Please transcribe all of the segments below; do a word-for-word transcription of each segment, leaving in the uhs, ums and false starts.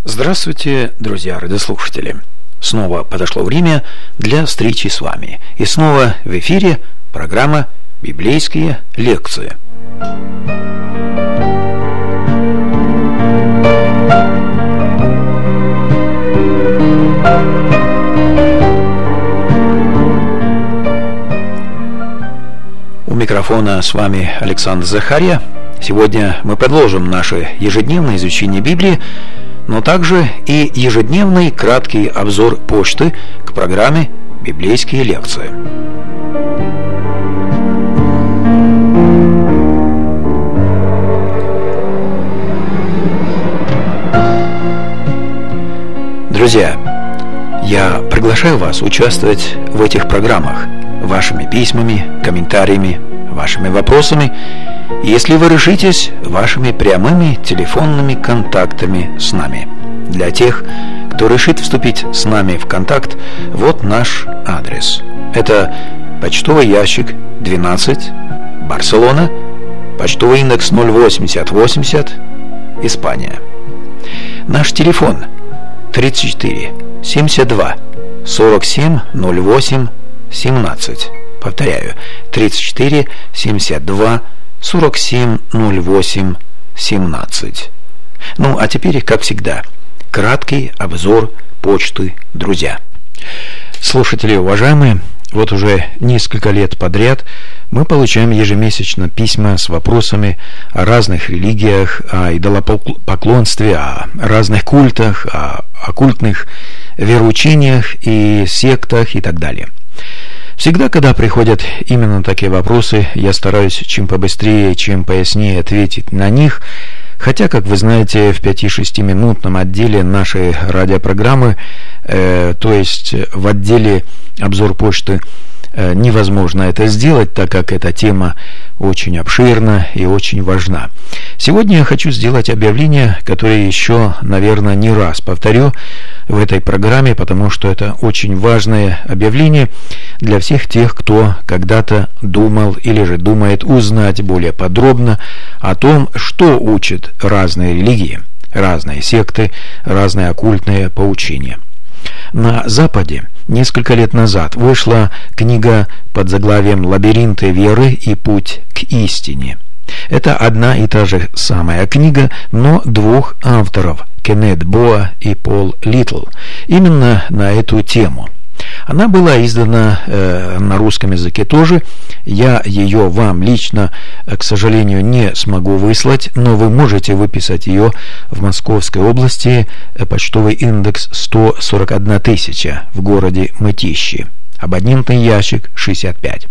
Здравствуйте, друзья радиослушатели! Снова подошло время для встречи с вами. И снова в эфире программа «Библейские лекции». У микрофона с вами Александр Захарья. Сегодня мы продолжим наше ежедневное изучение Библии, но также и ежедневный краткий обзор почты к программе «Библейские лекции». Друзья, я приглашаю вас участвовать в этих программах вашими письмами, комментариями, вашими вопросами, если вы решитесь, вашими прямыми телефонными контактами с нами. Для тех, кто решит вступить с нами в контакт, вот наш адрес. Это почтовый ящик двенадцать, Барселона, почтовый индекс ноль восемьдесят восемьдесят, Испания. Наш телефон тридцать четыре семьдесят два сорок семь ноль восемь семнадцать. Повторяю, тридцать четыре семьдесят два сорок семь ноль восемь семнадцать. Ну, а теперь, как всегда, краткий обзор почты, друзья. Слушатели уважаемые, вот уже несколько лет подряд мы получаем ежемесячно письма с вопросами о разных религиях, о идолопоклонстве, о разных культах, о оккультных вероучениях и сектах и так далее. Всегда, когда приходят именно такие вопросы, я стараюсь чем побыстрее, чем пояснее ответить на них, хотя, как вы знаете, в пяти-шестиминутном отделе нашей радиопрограммы, э, то есть в отделе «Обзор почты», э, невозможно это сделать, так как эта тема очень обширна и очень важна. Сегодня я хочу сделать объявление, которое еще, наверное, не раз повторю в этой программе, потому что это очень важное объявление для всех тех, кто когда-то думал или же думает узнать более подробно о том, что учат разные религии, разные секты, разные оккультные поучения. На Западе несколько лет назад вышла книга под заглавием «Лабиринты веры и путь к истине». Это одна и та же самая книга, но двух авторов – Кеннет Боа и Пол Литл, именно на эту тему. Она была издана э, на русском языке тоже. Я ее вам лично, к сожалению, не смогу выслать, но вы можете выписать ее в Московской области, э, почтовый индекс сто сорок одна тысяча в городе Мытищи, абонентный ящик шестьдесят пять.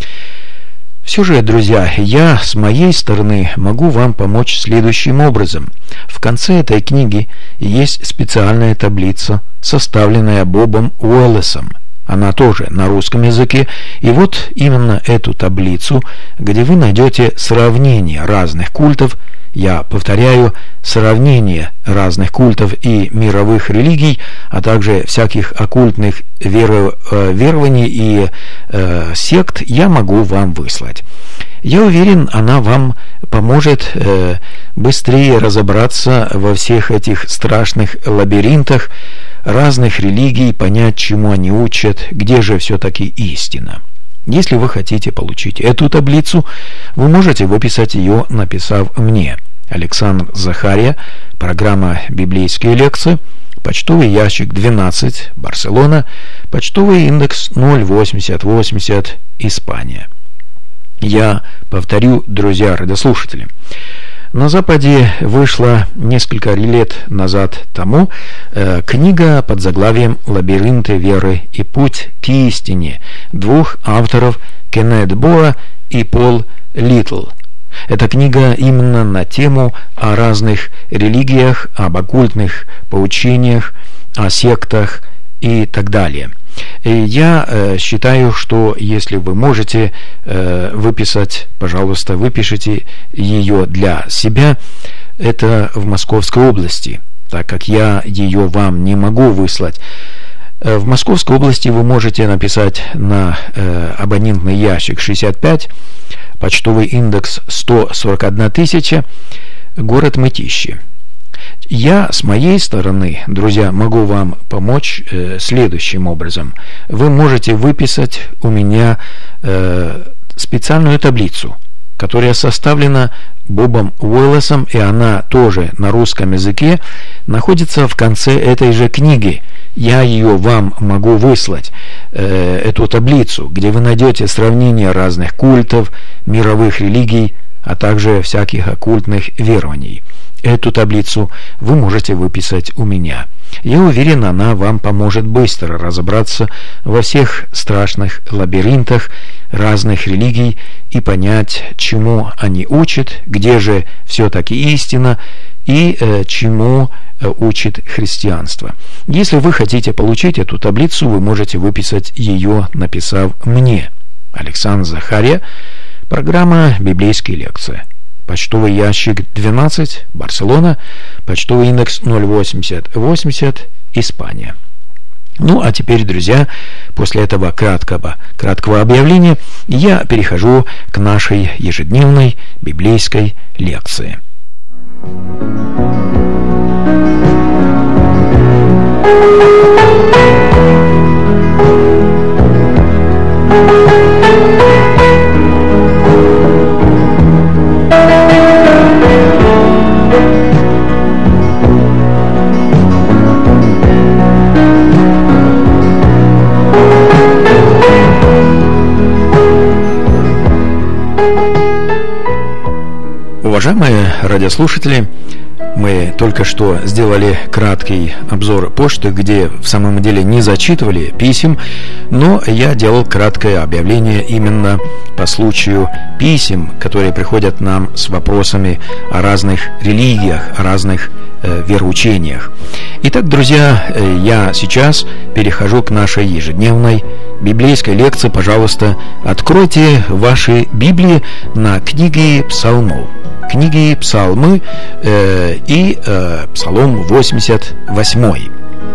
Все же, друзья, я с моей стороны могу вам помочь следующим образом. В конце этой книги есть специальная таблица, составленная Бобом Уоллесом. Она тоже на русском языке. И вот именно эту таблицу, где вы найдете сравнение разных культов, я повторяю, сравнение разных культов и мировых религий, а также всяких оккультных веро, э, верований и э, сект, я могу вам выслать. Я уверен, она вам поможет э, быстрее разобраться во всех этих страшных лабиринтах разных религий, понять, чему они учат, где же все-таки истина. Если вы хотите получить эту таблицу, вы можете выписать ее, написав мне: Александр Захарья, программа «Библейские лекции», почтовый ящик двенадцать, Барселона, почтовый индекс ноль восемьдесят восемьдесят, Испания. Я повторю, друзья радиослушатели. На Западе вышла несколько лет назад тому э, книга под заглавием «Лабиринты веры и путь к истине» двух авторов Кеннет Боа и Пол Литл. Эта книга именно на тему о разных религиях, об оккультных поучениях, о сектах и так далее. И я э, считаю, что если вы можете э, выписать, пожалуйста, выпишите ее для себя. Это в Московской области, так как я ее вам не могу выслать. В Московской области вы можете написать на э, абонентный ящик шестьдесят пять, почтовый индекс сто сорок одна тысяча, город Мытищи. Я с моей стороны, друзья, могу вам помочь э, следующим образом. Вы можете выписать у меня э, специальную таблицу, которая составлена Бобом Уэллсом, и она тоже на русском языке находится в конце этой же книги. Я ее вам могу выслать, э, эту таблицу, где вы найдете сравнение разных культов, мировых религий, а также всяких оккультных верований. Эту таблицу вы можете выписать у меня. Я уверен, она вам поможет быстро разобраться во всех страшных лабиринтах разных религий и понять, чему они учат, где же все-таки истина и э, чему э, учит христианство. Если вы хотите получить эту таблицу, вы можете выписать ее, написав мне. Александр Захария, программа «Библейские лекции». Почтовый ящик двенадцать, Барселона, почтовый индекс ноль восемьдесят восемьдесят, Испания. Ну, а теперь, друзья, после этого краткого, краткого объявления я перехожу к нашей ежедневной библейской лекции. Уважаемые радиослушатели, мы только что сделали краткий обзор почты, где в самом деле не зачитывали писем, но я делал краткое объявление именно по случаю писем, которые приходят нам с вопросами о разных религиях, о разных э, вероучениях. Итак, друзья, э, я сейчас перехожу к нашей ежедневной библейской лекции. Пожалуйста, откройте ваши Библии на книге Псалмов. Книги Псалмы э, и э, Псалом восемьдесят восемь.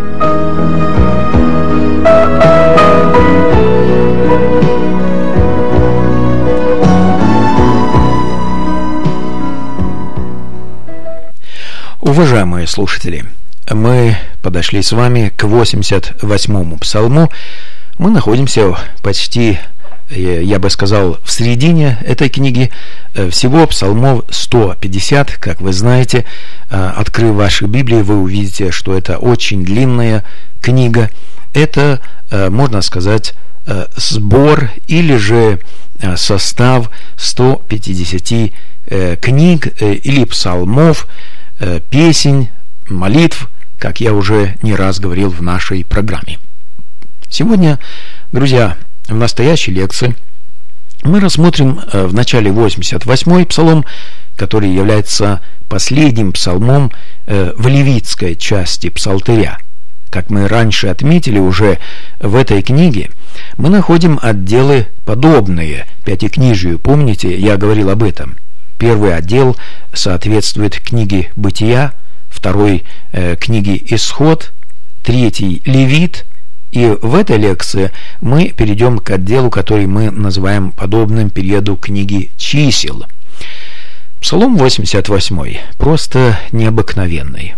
Уважаемые слушатели, мы подошли с вами к восемьдесят восьмому псалму. Мы находимся почти, я бы сказал, в середине этой книги. Всего псалмов сто пятьдесят, как вы знаете. Открыв ваши Библии, вы увидите, что это очень длинная книга. Это, можно сказать, сбор или же состав ста пятидесяти книг или псалмов, песен, молитв, как я уже не раз говорил в нашей программе. Сегодня, друзья, в настоящей лекции мы рассмотрим в начале восемьдесят восьмой псалом, который является последним псалмом в левитской части псалтыря. Как мы раньше отметили уже в этой книге, мы находим отделы подобные пятикнижию. Помните, я говорил об этом. Первый отдел соответствует книге Бытия, второй э, книге Исход, третий Левит. И в этой лекции мы перейдем к отделу, который мы называем подобным периоду книги Чисел. Псалом восемьдесят восемь просто необыкновенный.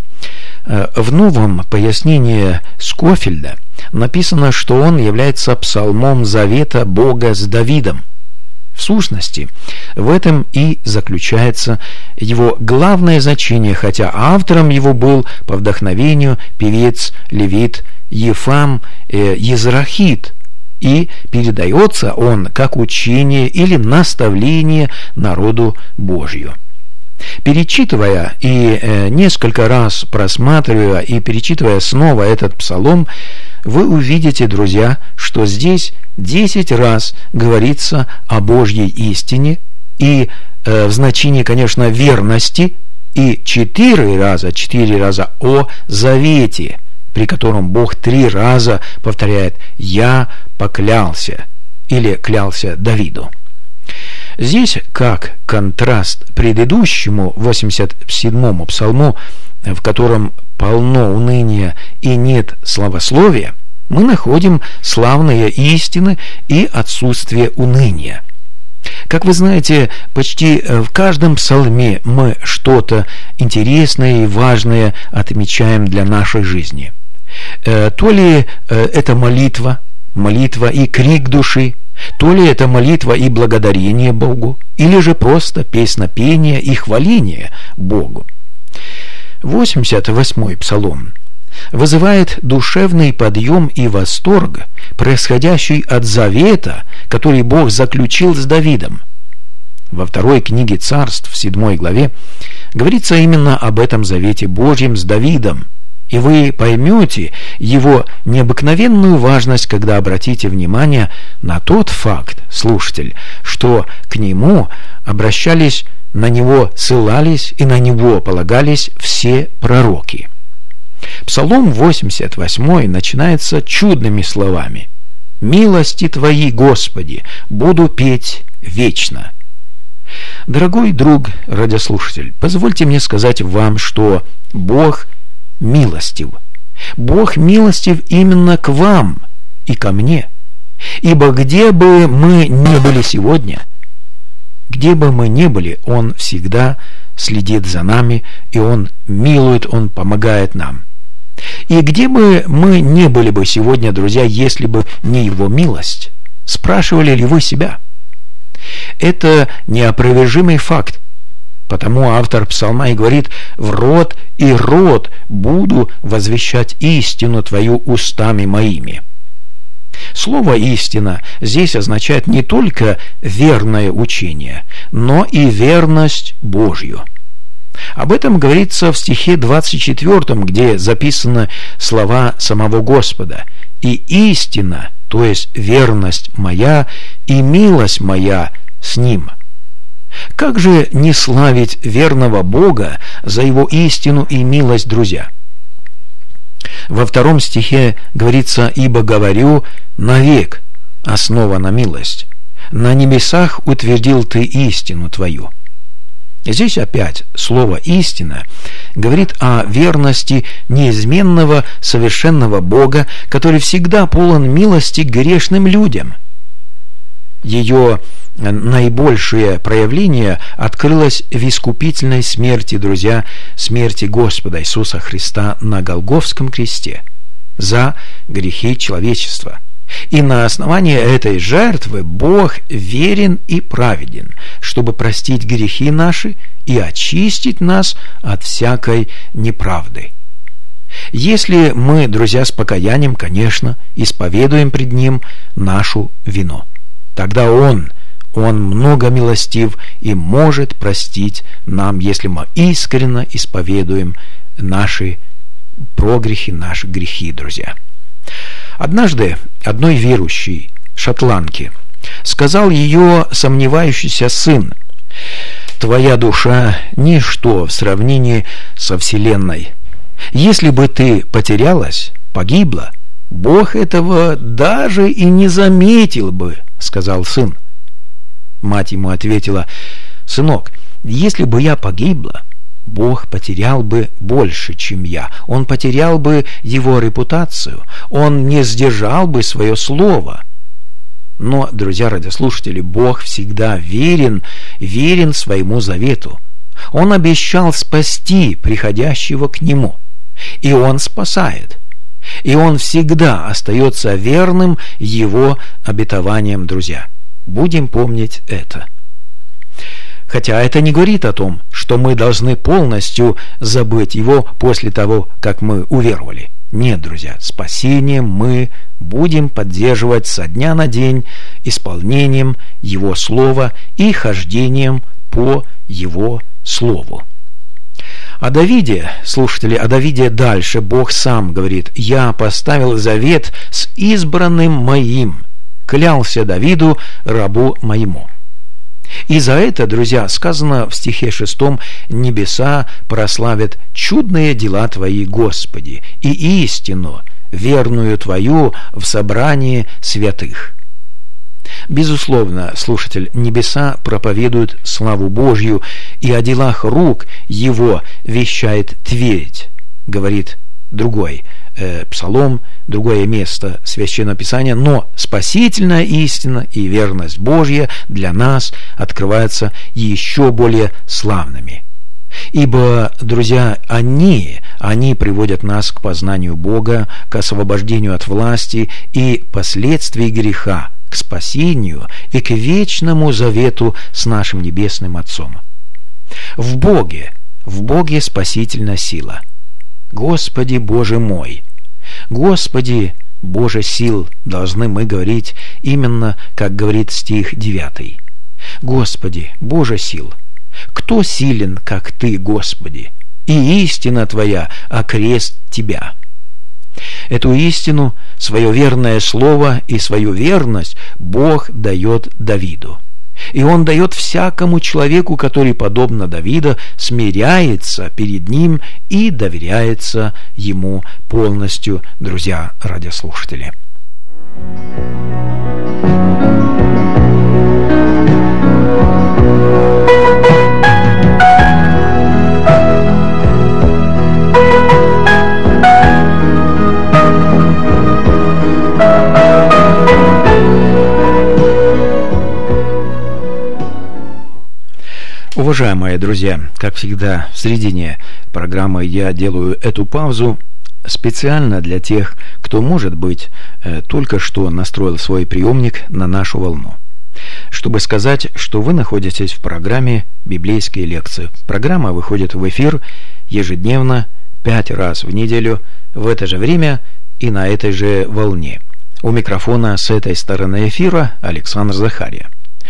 В новом пояснении Скофельда написано, что он является псалмом завета Бога с Давидом. В сущности, в этом и заключается его главное значение, хотя автором его был по вдохновению певец левит Ефам э, Езрахит, и передается он как учение или наставление народу Божию. Перечитывая и э, несколько раз просматривая и перечитывая снова этот псалом, вы увидите, друзья, что здесь десять раз говорится о Божьей истине и э, в значении, конечно, верности, и четыре раза, четыре раза о завете, при котором Бог три раза повторяет «Я поклялся» или «клялся Давиду». Здесь, как контраст предыдущему восемьдесят седьмому псалму, в котором полно уныния и нет славословия, мы находим славные истины и отсутствие уныния. Как вы знаете, почти в каждом псалме мы что-то интересное и важное отмечаем для нашей жизни. То ли это молитва, молитва и крик души, то ли это молитва и благодарение Богу, или же просто песнопение и хваление Богу. восемьдесят восьмой псалом вызывает душевный подъем и восторг, происходящий от завета, который Бог заключил с Давидом. Во второй книге Царств, в седьмой главе, говорится именно об этом завете Божьем с Давидом, и вы поймете его необыкновенную важность, когда обратите внимание на тот факт, слушатель, что к нему обращались, на него ссылались и на него полагались все пророки. Псалом восемьдесят восьмой начинается чудными словами: «Милости Твои, Господи, буду петь вечно». Дорогой друг радиослушатель, позвольте мне сказать вам, что Бог милостив. Бог милостив именно к вам и ко мне. Ибо где бы мы ни были сегодня, где бы мы ни были, Он всегда следит за нами, и Он милует, Он помогает нам. И где бы мы ни были бы сегодня, друзья, если бы не Его милость, спрашивали ли вы себя? Это неопровержимый факт. Потому автор псалма и говорит: «В род и род буду возвещать истину Твою устами моими». Слово «истина» здесь означает не только верное учение, но и верность Божью. Об этом говорится в стихе двадцать четвёртом, где записаны слова самого Господа: «И истина, то есть верность моя, и милость моя с ним». Как же не славить верного Бога за Его истину и милость, друзья? Во втором стихе говорится: «Ибо говорю, навек основана милость, на небесах утвердил Ты истину Твою». Здесь опять слово «истина» говорит о верности неизменного, совершенного Бога, который всегда полон милости к грешным людям. Ее наибольшее проявление открылось в искупительной смерти, друзья, смерти Господа Иисуса Христа на Голгофском кресте за грехи человечества. И на основании этой жертвы Бог верен и праведен, чтобы простить грехи наши и очистить нас от всякой неправды. Если мы, друзья, с покаянием, конечно, исповедуем пред Ним нашу вину, тогда Он, Он много милостив и может простить нам, если мы искренне исповедуем наши прогрехи, наши грехи, друзья. Однажды одной верующей шотландке сказал ее сомневающийся сын: «Твоя душа – ничто в сравнении со Вселенной. Если бы ты потерялась, погибла, Бог этого даже и не заметил бы», – сказал сын. Мать ему ответила: «Сынок, если бы я погибла, Бог потерял бы больше, чем я. Он потерял бы его репутацию. Он не сдержал бы свое слово». Но, друзья радиослушатели, Бог всегда верен, верен своему завету. Он обещал спасти приходящего к Нему. И Он спасает. И Он всегда остается верным Его обетованиям, друзья. Будем помнить это. Хотя это не говорит о том, что мы должны полностью забыть Его после того, как мы уверовали. Нет, друзья, спасение мы будем поддерживать со дня на день исполнением Его Слова и хождением по Его Слову. О Давиде, слушатели, о Давиде дальше Бог сам говорит: «Я поставил завет с избранным моим, клялся Давиду, рабу моему». И за это, друзья, сказано в стихе шестом: «Небеса прославят чудные дела Твои, Господи, и истину, верную Твою в собрании святых». Безусловно, слушатель, небеса проповедуют славу Божью, и о делах рук Его вещает Твердь, говорит другой э, псалом, другое место Священного Писания, но спасительная истина и верность Божья для нас открываются еще более славными. Ибо, друзья, они, они приводят нас к познанию Бога, к освобождению от власти и последствий греха, к спасению и к вечному завету с нашим Небесным Отцом. В Боге, в Боге спасительная сила. Господи Боже мой! Господи Боже сил, должны мы говорить именно, как говорит стих девятый. Господи Боже сил! Кто силен, как Ты, Господи? И истина Твоя окрест Тебя. Эту истину, свое верное слово и свою верность Бог дает Давиду. И Он дает всякому человеку, который, подобно Давиду, смиряется перед Ним и доверяется Ему полностью, друзья радиослушатели. Уважаемые друзья, как всегда в середине программы я делаю эту паузу специально для тех, кто, может быть, только что настроил свой приемник на нашу волну, чтобы сказать, что вы находитесь в программе «Библейские лекции». Программа выходит в эфир ежедневно, пять раз в неделю, в это же время и на этой же волне. У микрофона с этой стороны эфира Александр Захария.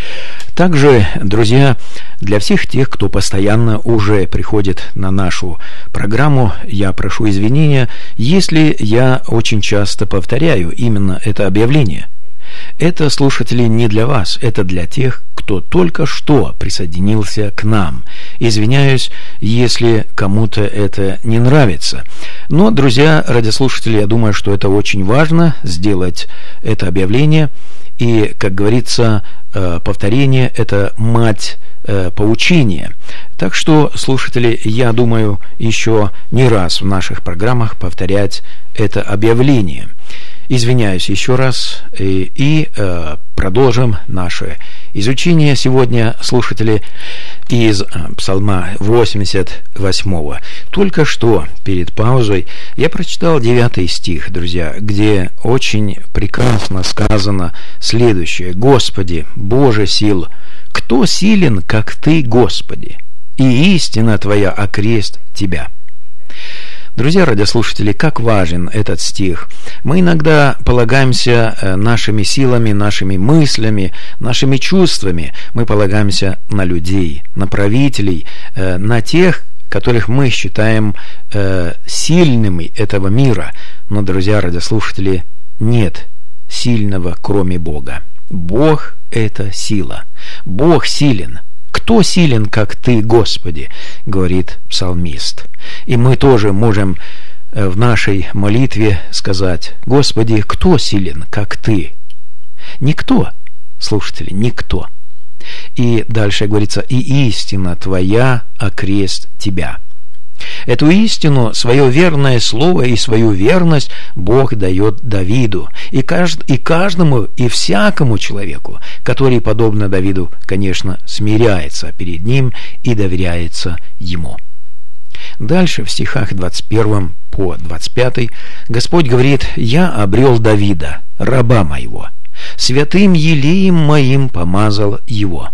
Также, друзья, для всех тех, кто постоянно уже приходит на нашу программу, я прошу извинения, если я очень часто повторяю именно это объявление. Это, слушатели, не для вас, это для тех, кто только что присоединился к нам. Извиняюсь, если кому-то это не нравится. Но, друзья радиослушатели, я думаю, что это очень важно сделать это объявление. И, как говорится, повторение – это мать поучения. Так что, слушатели, я думаю, еще не раз в наших программах повторять это объявление. Извиняюсь еще раз и, и э, продолжим наше изучение сегодня, слушатели, из Псалма восемьдесят восьмого. Только что перед паузой я прочитал девятый стих, друзья, где очень прекрасно сказано следующее: «Господи, Боже сил, кто силен, как Ты, Господи, и истина Твоя окрест Тебя». Друзья радиослушатели, как важен этот стих. Мы иногда полагаемся нашими силами, нашими мыслями, нашими чувствами. Мы полагаемся на людей, на правителей, на тех, которых мы считаем сильными этого мира. Но, друзья радиослушатели, нет сильного, кроме Бога. Бог – это сила. Бог силен. «Кто силен, как Ты, Господи?» — говорит псалмист. И мы тоже можем в нашей молитве сказать: «Господи, кто силен, как Ты?» Никто, слушатели, никто. И дальше говорится: «И истина Твоя окрест Тебя». Эту истину, свое верное слово и свою верность Бог дает Давиду и, кажд, и каждому, и всякому человеку, который, подобно Давиду, конечно, смиряется перед Ним и доверяется Ему. Дальше в стихах двадцать первом по двадцать пятый Господь говорит: «Я обрел Давида, раба моего, святым елеем моим помазал его.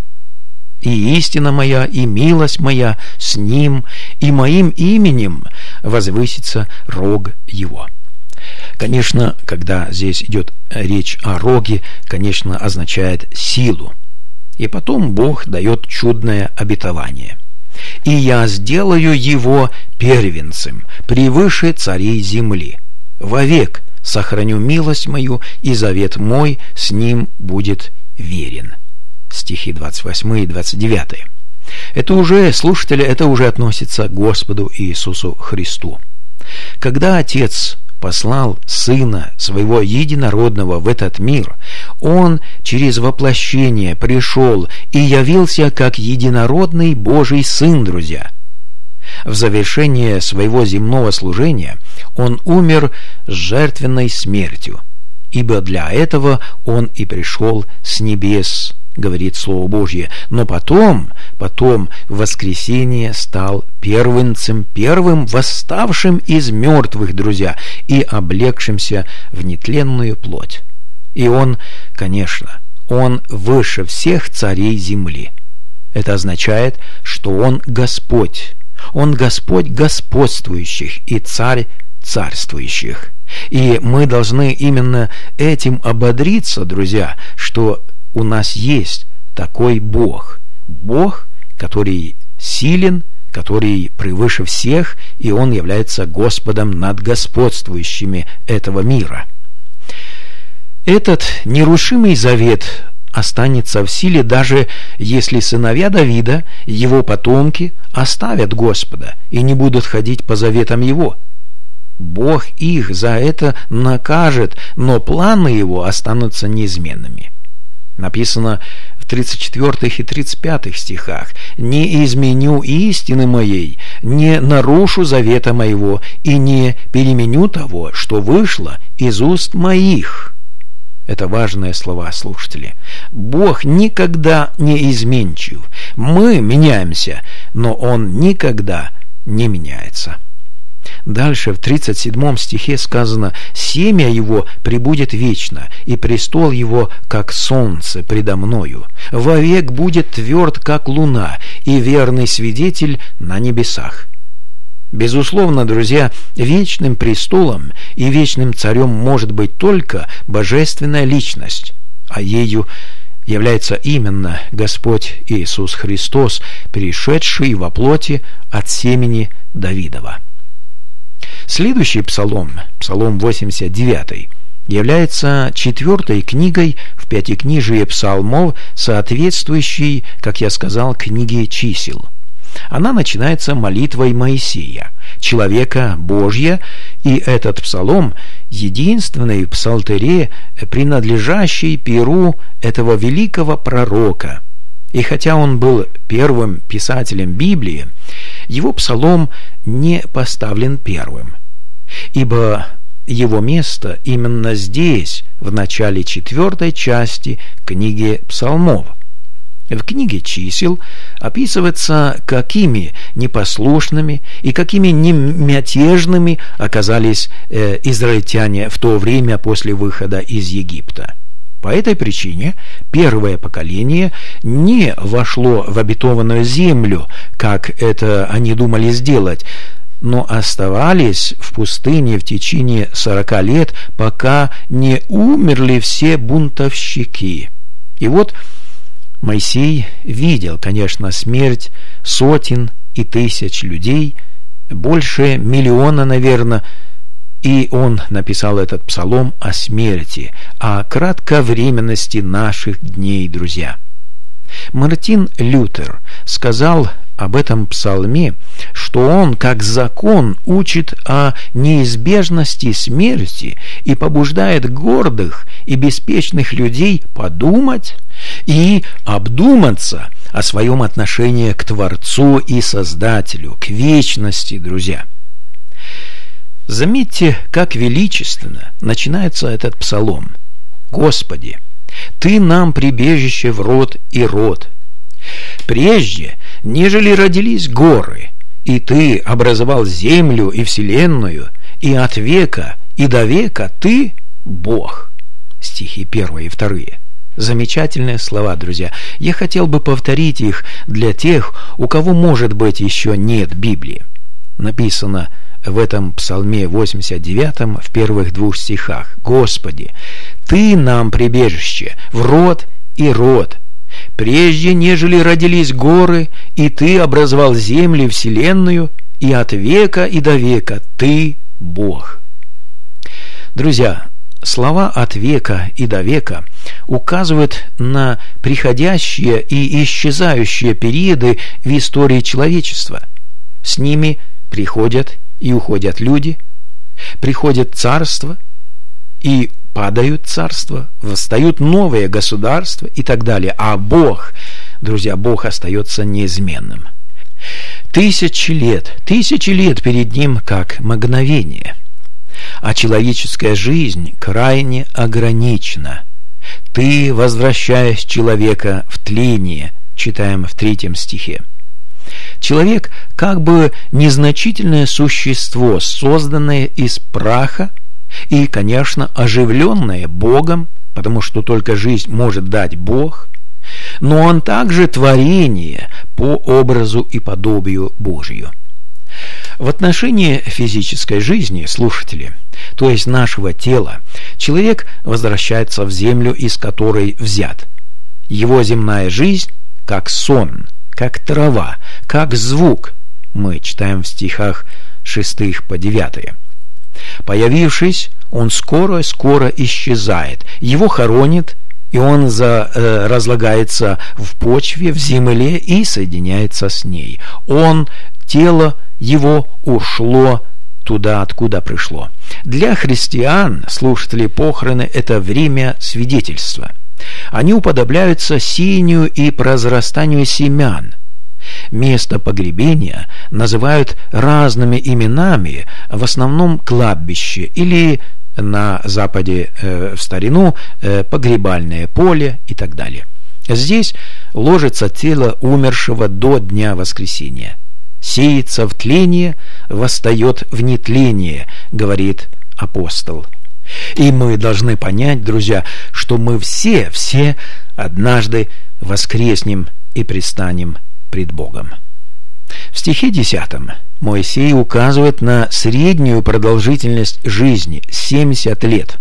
И истина моя, и милость моя с ним, и моим именем возвысится рог его». Конечно, когда здесь идет речь о роге, конечно, означает силу. И потом Бог дает чудное обетование: «И я сделаю его первенцем превыше царей земли. Вовек сохраню милость мою, и завет мой с ним будет верен». Стихи двадцать восьмой и двадцать девятый. Это уже, слушатели, это уже относится к Господу Иисусу Христу. Когда Отец послал Сына Своего Единородного в этот мир, Он через воплощение пришел и явился как Единородный Божий Сын, друзья. В завершение своего земного служения Он умер с жертвенной смертью, ибо для этого Он и пришел с небес, говорит Слово Божье. Но потом, потом в воскресенье стал первенцем, первым восставшим из мертвых, друзья, и облегшимся в нетленную плоть. И Он, конечно, Он выше всех царей земли. Это означает, что Он Господь. Он Господь господствующих и Царь царствующих. И мы должны именно этим ободриться, друзья, что у нас есть такой Бог. Бог, который силен, который превыше всех, и Он является Господом над господствующими этого мира. Этот нерушимый завет останется в силе, даже если сыновья Давида, его потомки, оставят Господа и не будут ходить по заветам Его. Бог их за это накажет, но планы Его останутся неизменными. Написано в тридцать четвёртом и тридцать пятом стихах: «Не изменю истины моей, не нарушу завета моего и не переменю того, что вышло из уст моих». Это важные слова, слушатели. Бог никогда не изменчив. Мы меняемся, но Он никогда не меняется. Дальше в тридцать седьмом стихе сказано: «Семя его пребудет вечно, и престол его, как солнце предо мною. Вовек будет тверд, как луна, и верный свидетель на небесах». Безусловно, друзья, вечным престолом и вечным царем может быть только божественная личность, а ею является именно Господь Иисус Христос, пришедший во плоти от семени Давидова. Следующий псалом, псалом восемьдесят девятый, является четвертой книгой в пятикнижии псалмов, соответствующей, как я сказал, книге чисел. Она начинается молитвой Моисея, человека Божья, и этот псалом – единственный в псалтере, принадлежащий перу этого великого пророка. И хотя он был первым писателем Библии, его псалом не поставлен первым, ибо его место именно здесь, в начале четвертой части книги псалмов. В книге чисел описывается, какими непослушными и какими немятежными оказались э, израильтяне в то время после выхода из Египта. По этой причине первое поколение не вошло в обетованную землю, как это они думали сделать, но оставались в пустыне в течение сорока лет, пока не умерли все бунтовщики. И вот Моисей видел, конечно, смерть сотен и тысяч людей, больше миллиона, наверное, и он написал этот псалом о смерти, о кратковременности наших дней, друзья. Мартин Лютер сказал об этом псалме, что он, как закон, учит о неизбежности смерти и побуждает гордых и беспечных людей подумать и обдуматься о своем отношении к Творцу и Создателю, к вечности, друзья. Заметьте, как величественно начинается этот псалом. «Господи, Ты нам прибежище в род и род. Прежде, нежели родились горы, и Ты образовал землю и вселенную, и от века и до века Ты Бог». Стихи первые и вторые. Замечательные слова, друзья. Я хотел бы повторить их для тех, у кого, может быть, еще нет Библии. Написано в этом псалме восемьдесят девятом в первых двух стихах: «Господи, Ты нам прибежище в род и род. Прежде, нежели родились горы, и Ты образовал землю и вселенную, и от века и до века Ты Бог». Друзья, слова «от века и до века» указывают на приходящие и исчезающие периоды в истории человечества. С ними приходят и уходят люди, приходят царства и падают царства, восстают новые государства и так далее. А Бог, друзья, Бог остается неизменным. Тысячи лет, тысячи лет перед Ним как мгновение. а человеческая жизнь крайне ограничена. Ты возвращаешь человека в тление, читаем в третьем стихе. Человек как бы незначительное существо, созданное из праха и, конечно, оживленное Богом, потому что только жизнь может дать Бог, но он также творение по образу и подобию Божию. В отношении физической жизни, слушатели, то есть нашего тела, человек возвращается в землю, из которой взят. Его земная жизнь как сон, как трава, как звук, мы читаем в стихах шестых по девятые. Появившись, он скоро-скоро исчезает, его хоронит, и он за, э, разлагается в почве, в земле и соединяется с ней. Он, тело его ушло туда, откуда пришло. Для христиан, слушатели, похороны – это время свидетельства. Они уподобляются сеянию и произрастанию семян. Место погребения называют разными именами, в основном кладбище или на Западе э, в старину э, погребальное поле и так далее. Здесь ложится тело умершего до дня воскресения. Сеется в тление, восстает в нетление, говорит апостол. И мы должны понять, друзья, что мы все, все однажды воскреснем и предстанем пред Богом. В стихе десятом Моисей указывает на среднюю продолжительность жизни – семьдесят лет,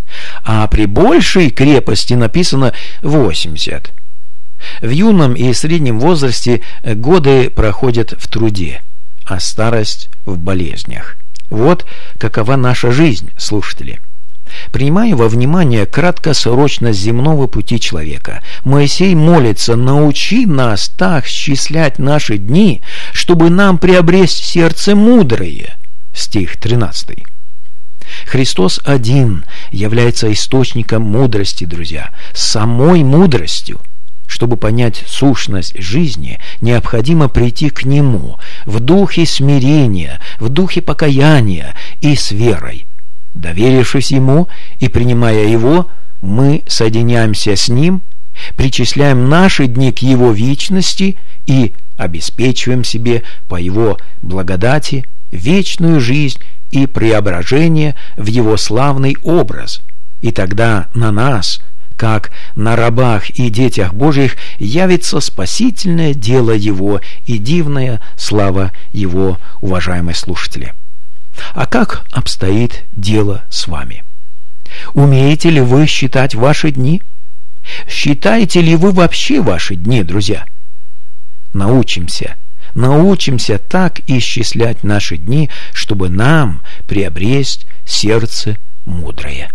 а при большей крепости написано восемьдесят. В юном и среднем возрасте годы проходят в труде, а старость в болезнях. Вот какова наша жизнь, слушатели. Принимая во внимание краткосрочность земного пути человека, Моисей молится: научи нас так счислять наши дни, чтобы нам приобрести сердце мудрое. Стих тринадцатый. Христос один является источником мудрости, друзья, самой мудростью. Чтобы понять сущность жизни, необходимо прийти к Нему в духе смирения, в духе покаяния и с верой. Доверившись Ему и принимая Его, мы соединяемся с Ним, причисляем наши дни к Его вечности и обеспечиваем себе по Его благодати вечную жизнь и преображение в Его славный образ. И тогда на нас, как на рабах и детях Божьих, явится спасительное дело Его и дивная слава Его, уважаемые слушатели. А как обстоит дело с вами? Умеете ли вы считать ваши дни? Считаете ли вы вообще ваши дни, друзья? Научимся, научимся так исчислять наши дни, чтобы нам приобрести сердце мудрое.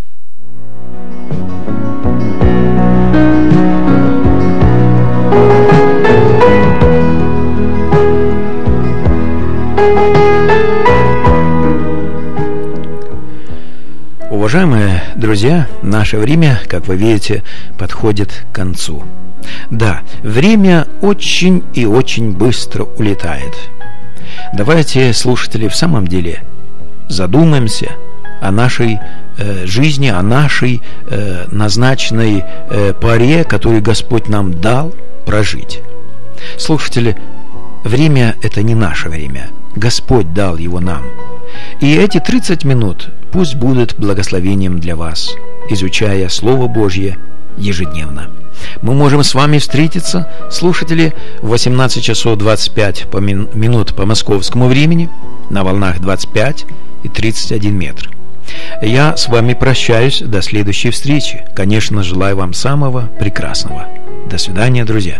Уважаемые друзья, наше время, как вы видите, подходит к концу. Да, время очень и очень быстро улетает. Давайте, слушатели, в самом деле задумаемся о нашей э, жизни, о нашей э, назначенной э, поре, которую Господь нам дал прожить. Слушатели, время – это не наше время. Господь дал его нам. И эти тридцать минут пусть будут благословением для вас, изучая Слово Божье ежедневно. Мы можем с вами встретиться, слушатели, в восемнадцать часов двадцать пять минут по московскому времени на волнах двадцать пять и тридцать один метр. Я с вами прощаюсь до следующей встречи. Конечно, желаю вам самого прекрасного. До свидания, друзья.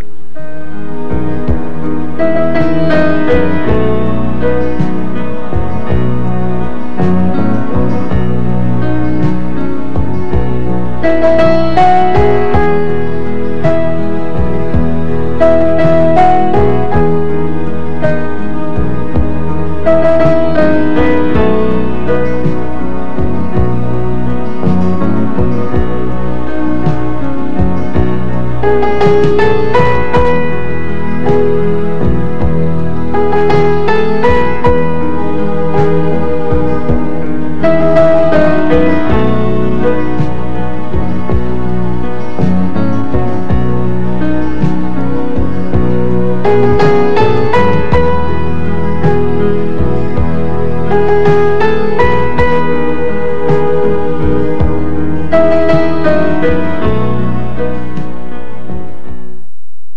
Thank you. Thank you.